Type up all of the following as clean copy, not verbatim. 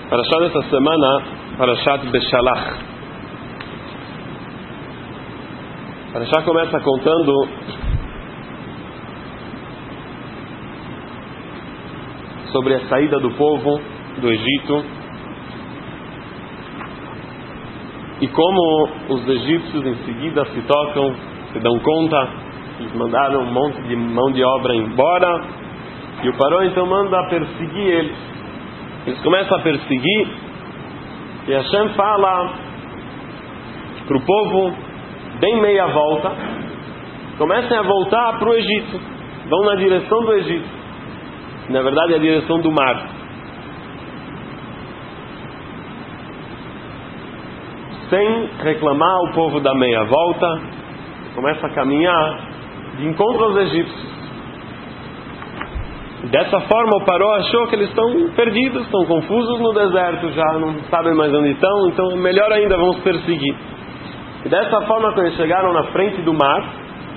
Parashá dessa semana, Parashat Beshalach. Parashá começa contando sobre a saída do povo do Egito e como os egípcios em seguida se tocam, se dão conta, eles mandaram um monte de mão de obra embora e o Paró então manda perseguir eles. Eles começam a perseguir e Hashem fala para o povo: deem meia volta, comecem a voltar para o Egito, vão na direção do Egito, na verdade é a direção do mar. Sem reclamar, o povo dá meia volta, começa a caminhar de encontro aos egípcios. Dessa forma o Paró achou que eles estão perdidos, estão confusos no deserto, já não sabem mais onde estão, então melhor ainda, vamos perseguir. E dessa forma, quando eles chegaram na frente do mar,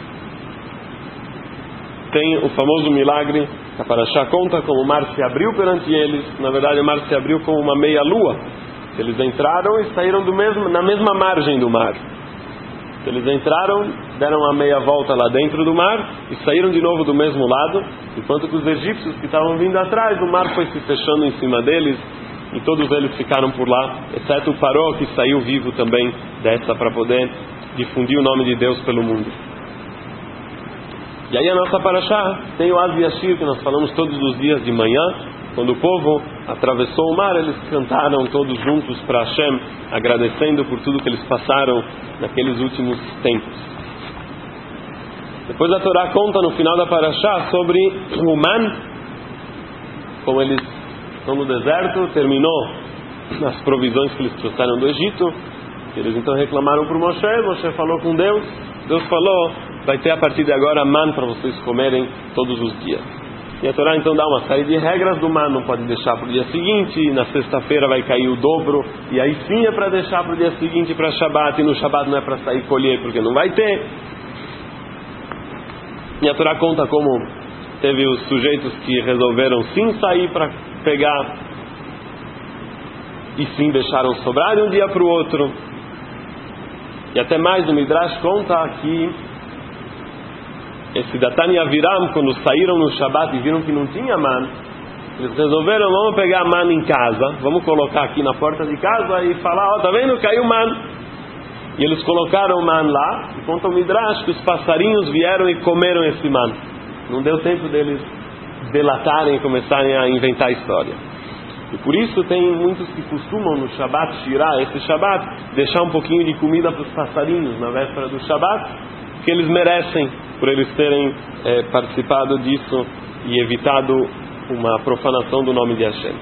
tem o famoso milagre que a Parashá conta, como o mar se abriu perante eles. Na verdade o mar se abriu como uma meia lua. Eles entraram e saíram na mesma margem do mar. Eles entraram, deram a meia volta lá dentro do mar e saíram de novo do mesmo lado, enquanto que os egípcios que estavam vindo atrás, o mar foi se fechando em cima deles e todos eles ficaram por lá, exceto o Paró, que saiu vivo também dessa para poder difundir o nome de Deus pelo mundo. E aí a nossa Parashá tem o Az Yashir, que nós falamos todos os dias de manhã. Quando o povo atravessou o mar, eles cantaram todos juntos para Hashem, agradecendo por tudo que eles passaram naqueles últimos tempos. Depois a Torá conta no final da Parashá sobre o man, como eles estão no deserto, terminou as provisões que eles trouxeram do Egito. Eles então reclamaram para Moshe, Moshe falou com Deus, Deus falou: vai ter a partir de agora man para vocês comerem todos os dias. E a Torá então dá uma série de regras do man, não pode deixar para o dia seguinte, na sexta-feira vai cair o dobro, e aí sim é para deixar para o dia seguinte, para Shabat, e no Shabat não é para sair colher, porque não vai ter. E a Torá conta como teve os sujeitos que resolveram sim sair para pegar, e sim deixaram sobrar de um dia para o outro. E até mais, o Midrash conta que esse Datan e Aviram, quando saíram no Shabat e viram que não tinha man, eles resolveram: vamos pegar man em casa, vamos colocar aqui na porta de casa e falar: ó, tá vendo, caiu man. E eles colocaram o man lá, e conta o Midrash que os passarinhos vieram e comeram esse man. Não deu tempo deles delatarem e começarem a inventar a história. E por isso tem muitos que costumam no Shabat, Shirah, esse Shabat, deixar um pouquinho de comida para os passarinhos na véspera do Shabat, que eles merecem, por eles terem participado disso e evitado uma profanação do nome de Hashem.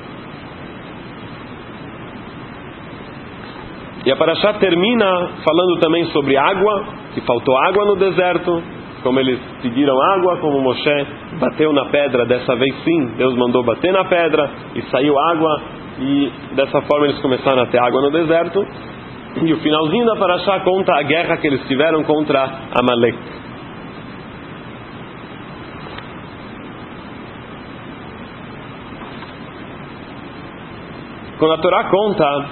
E a Parashá termina falando também sobre água, que faltou água no deserto, como eles pediram água, como Moshe bateu na pedra, dessa vez sim, Deus mandou bater na pedra e saiu água, e dessa forma eles começaram a ter água no deserto. E o finalzinho da Parashá conta a guerra que eles tiveram contra Amalek. Quando a Torá conta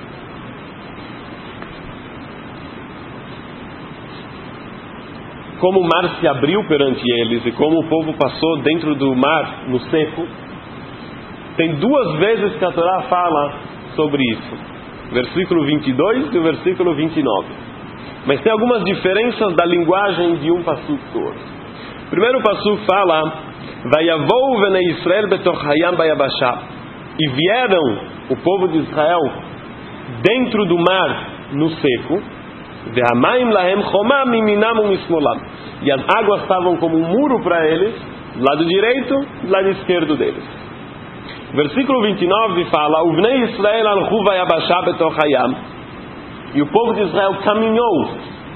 como o mar se abriu perante eles e como o povo passou dentro do mar no seco, tem duas vezes que a Torá fala sobre isso. Versículo 22 e o versículo 29. Mas tem algumas diferenças da linguagem de um passuco do outro. Primeiro o passuco fala: Vayavou venei Israel betoch hayam bayabashá. E vieram o povo de Israel dentro do mar no seco. Ve'hamayim lahem chomam miminam umismolam. E as águas estavam como um muro para eles, do lado direito e do lado esquerdo deles. Versículo 29 fala: Uvnei Israel alchu vayabashá betoch hayam. E o povo de Israel caminhou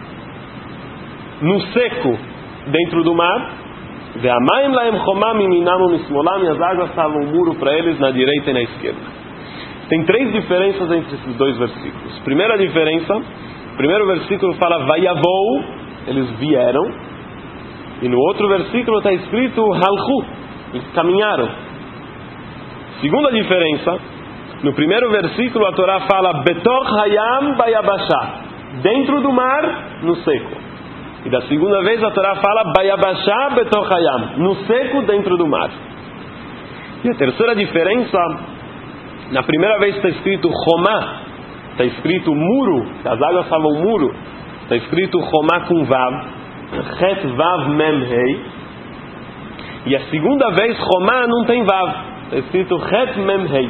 no seco dentro do mar. Ve'hamayim lahem chomam miminam umismolam. E as águas estavam um muro para eles na direita e na esquerda. Tem três diferenças entre esses dois versículos. Primeira diferença: o primeiro versículo fala Vayavou, eles vieram, e no outro versículo está escrito Halchu, eles caminharam. Segunda diferença, No primeiro versículo a Torá fala Betor Hayam Bayabashá, dentro do mar, no seco. E da segunda vez a Torá fala Bayabashá Betor Hayam, no seco, dentro do mar. E a terceira diferença, na primeira vez está escrito Chomá, está escrito muro, as águas falam muro, está escrito Chomá com Vav, Het Vav Mem Hei. E a segunda vez Chomá não tem Vav, está escrito Het Mem Hei.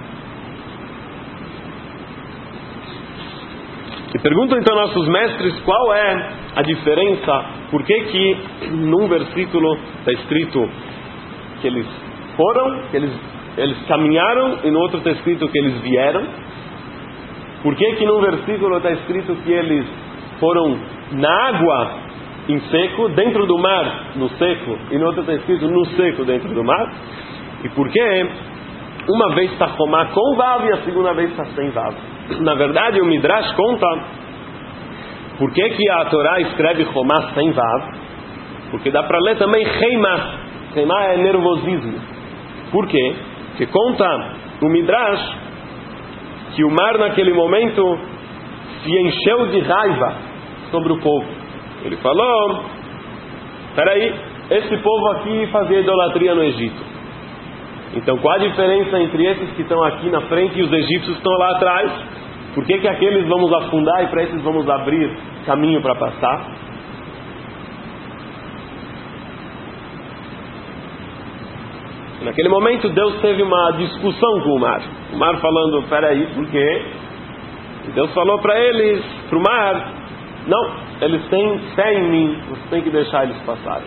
E perguntam então nossos mestres qual é a diferença, por que num versículo está escrito que eles foram, que eles caminharam, e no outro está escrito que eles vieram. Por que num versículo está escrito que eles foram na água em seco, dentro do mar no seco, e no outro está escrito no seco dentro do mar? E por que uma vez está Chomá com Vav e a segunda vez está sem Vav? Na verdade o Midrash conta por que a Torá escreve Chomá sem Vav, porque dá para ler também Heimá. Heimá é nervosismo. Por quê? Porque conta o Midrash que o mar naquele momento se encheu de raiva sobre o povo. Ele falou: peraí, esse povo aqui fazia idolatria no Egito, então qual a diferença entre esses que estão aqui na frente e os egípcios que estão lá atrás? Por que aqueles vamos afundar e para esses vamos abrir caminho para passar? Naquele momento Deus teve uma discussão com o mar falando: peraí, por quê? E Deus falou para eles, para o mar: não, eles têm fé em mim, você tem que deixar eles passarem.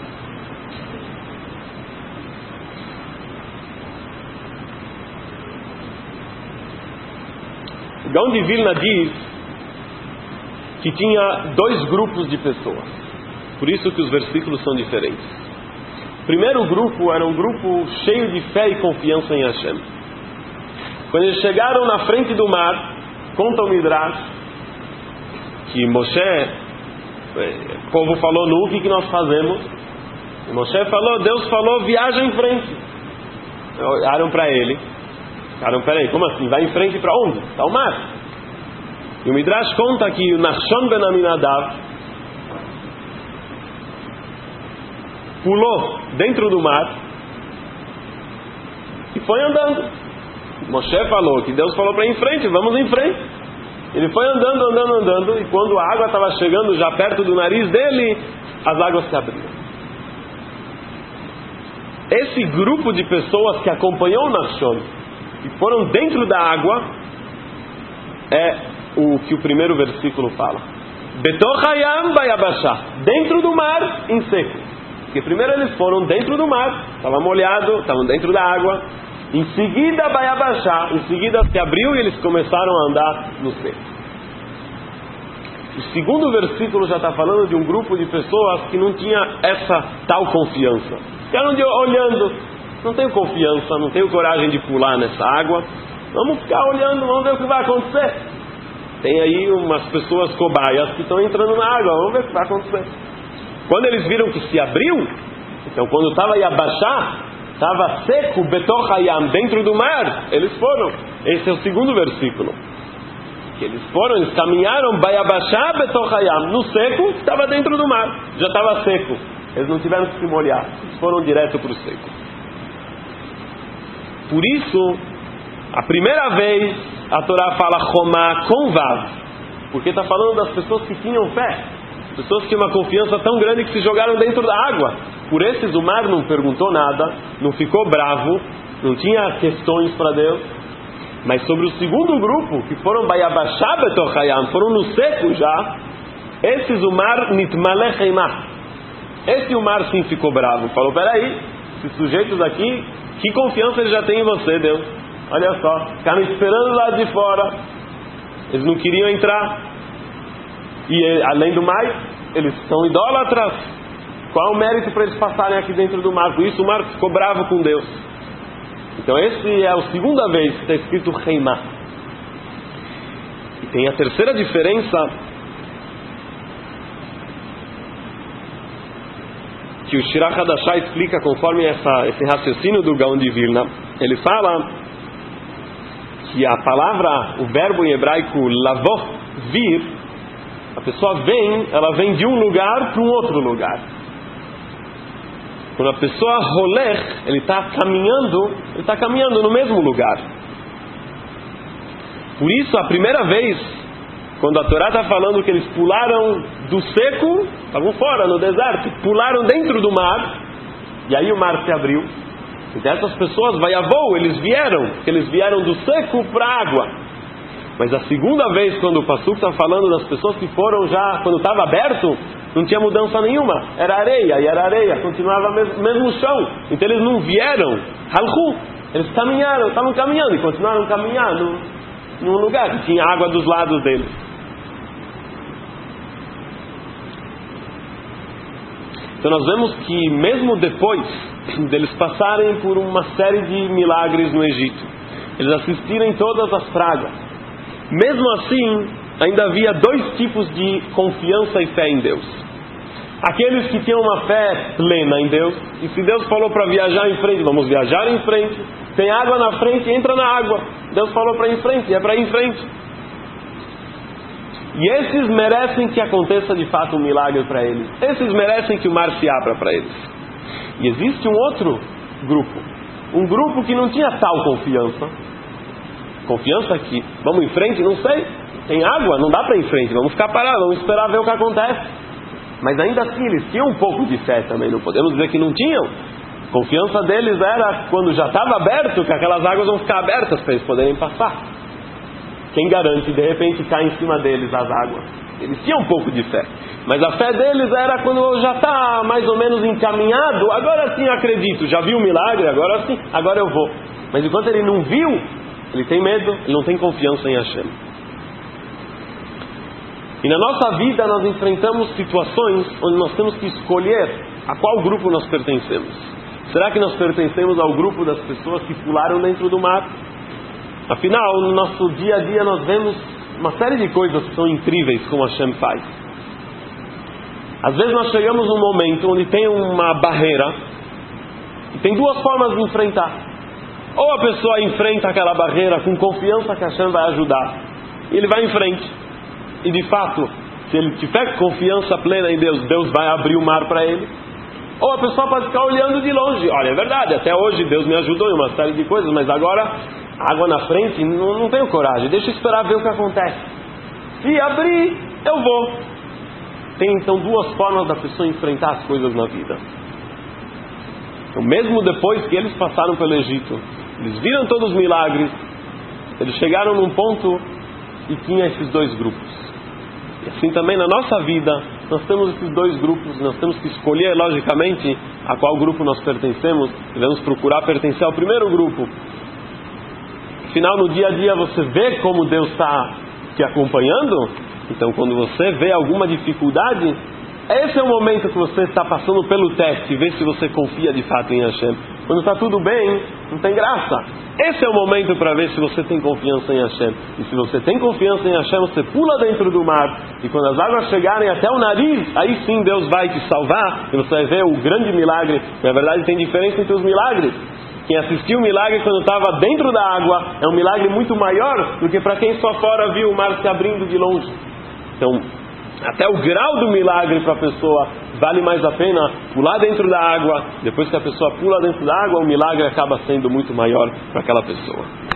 O Gaon de Vilna diz que tinha dois grupos de pessoas, por isso que os versículos são diferentes. O primeiro grupo era um grupo cheio de fé e confiança em Hashem. Quando eles chegaram na frente do mar, conta o Midrash que Moshe, o povo falou: no que nós fazemos? E Moshe falou, Deus falou: viaja em frente. Olharam para ele, falaram: peraí, como assim? Vai em frente para onde? Está o mar. E o Midrash conta que o Nachshon ben Aminadav pulou dentro do mar e foi andando. Moshe falou que Deus falou para ir em frente, vamos em frente. Ele foi andando, e quando a água estava chegando já perto do nariz dele, as águas se abriram. Esse grupo de pessoas que acompanhou o Nachshon e foram dentro da água é o que o primeiro versículo fala: Betor Hayam Bayabashá, dentro do mar em seco. Porque primeiro eles foram dentro do mar, estava molhado, estavam dentro da água. Em seguida Bayabashá, em seguida se abriu e eles começaram a andar no seco. O segundo versículo já está falando de um grupo de pessoas que não tinha essa tal confiança. Ficaram olhando: não tenho confiança, não tenho coragem de pular nessa água, vamos ficar olhando, vamos ver o que vai acontecer. Tem aí umas pessoas cobaias que estão entrando na água, vamos ver o que vai acontecer. Quando eles viram que se abriu, então quando estava Yabashá, estava seco, Betor Hayam, dentro do mar, eles foram. Esse é o segundo versículo. Que eles foram, eles caminharam, Bayabashá Betor Hayam, no seco, estava dentro do mar, já estava seco. Eles não tiveram que se molhar, eles foram direto para o seco. Por isso, a primeira vez a Torá fala Chomá com Vav, porque está falando das pessoas que tinham fé, pessoas que tinham uma confiança tão grande que se jogaram dentro da água. Por esses o mar não perguntou nada, não ficou bravo, não tinha questões para Deus. Mas sobre o segundo grupo, que foram Bayabashá Betor Hayam, foram no seco já, esses o mar Nitmaleh Heimah, esse o mar sim ficou bravo. Falou: peraí, esses sujeitos aqui, que confiança eles já têm em você, Deus? Olha só, ficaram esperando lá de fora, eles não queriam entrar. E além do mais, eles são idólatras. Qual é o mérito para eles passarem aqui dentro do mar? Por isso o mar ficou bravo com Deus. Então esse é a segunda vez que está escrito Heimá. E tem a terceira diferença, que o Shirach Hadashah explica conforme esse raciocínio do Gaon de Vilna. Ele fala que a palavra, o verbo em hebraico lavor, vir, a pessoa vem, ela vem de um lugar para um outro lugar. Quando a pessoa roler, ele está caminhando no mesmo lugar. Por isso, a primeira vez, quando a Torá está falando que eles pularam do seco, estavam fora, no deserto, pularam dentro do mar, e aí o mar se abriu. E dessas pessoas, vaiavou, eles vieram do seco para a água. Mas a segunda vez, quando o Passuco está falando das pessoas que foram já, quando estava aberto, não tinha mudança nenhuma, era areia, continuava mesmo chão. Então eles não vieram, halchu, eles estavam caminhando e continuaram caminhando num lugar que tinha água dos lados deles. Então nós vemos que mesmo depois deles passarem por uma série de milagres no Egito, eles assistirem todas as pragas, mesmo assim ainda havia dois tipos de confiança e fé em Deus. Aqueles que tinham uma fé plena em Deus, e se Deus falou para viajar em frente, vamos viajar em frente, tem água na frente, entra na água. Deus falou para ir em frente, é para ir em frente. E esses merecem que aconteça de fato um milagre para eles. Esses merecem que o mar se abra para eles. E existe um outro grupo. Um grupo que não tinha tal confiança. Confiança que, vamos em frente, não sei. Tem água, não dá para ir em frente. Vamos ficar parados, vamos esperar ver o que acontece. Mas ainda assim eles tinham um pouco de fé também. Não podemos dizer que não tinham. A confiança deles era quando já estava aberto, que aquelas águas vão ficar abertas para eles poderem passar. Quem garante, de repente, cai em cima deles as águas? Eles tinham um pouco de fé. Mas a fé deles era quando já está mais ou menos encaminhado, agora sim eu acredito, já vi o milagre, agora sim, agora eu vou. Mas enquanto ele não viu, ele tem medo, ele não tem confiança em Hashem. E na nossa vida nós enfrentamos situações onde nós temos que escolher a qual grupo nós pertencemos. Será que nós pertencemos ao grupo das pessoas que pularam dentro do mar? Afinal, no nosso dia a dia nós vemos uma série de coisas que são incríveis como Hashem faz. Às vezes nós chegamos num momento onde tem uma barreira e tem duas formas de enfrentar. Ou a pessoa enfrenta aquela barreira com confiança que Hashem vai ajudar, e ele vai em frente. E de fato, se ele tiver confiança plena em Deus, Deus vai abrir o mar para ele. Ou a pessoa pode ficar olhando de longe. Olha, é verdade, até hoje Deus me ajudou em uma série de coisas, mas agora água na frente, não tenho coragem, deixa eu esperar ver o que acontece. Se abrir, eu vou. Tem então duas formas da pessoa enfrentar as coisas na vida. Então, mesmo depois que eles passaram pelo Egito, eles viram todos os milagres, eles chegaram num ponto e tinha esses dois grupos. E assim também na nossa vida, nós temos esses dois grupos, nós temos que escolher, logicamente, a qual grupo nós pertencemos. Devemos procurar pertencer ao primeiro grupo. Afinal, no dia a dia você vê como Deus está te acompanhando. Então, quando você vê alguma dificuldade, esse é o momento que você está passando pelo teste, ver se você confia de fato em Hashem. Quando está tudo bem, não tem graça. Esse é o momento para ver se você tem confiança em Hashem. E se você tem confiança em Hashem, você pula dentro do mar. E quando as águas chegarem até o nariz, aí sim Deus vai te salvar. E você vai ver o grande milagre. Na verdade, tem diferença entre os milagres. Quem assistiu o milagre quando estava dentro da água é um milagre muito maior do que para quem só fora viu o mar se abrindo de longe. Então, até o grau do milagre para a pessoa vale mais a pena pular dentro da água. Depois que a pessoa pula dentro da água, o milagre acaba sendo muito maior para aquela pessoa.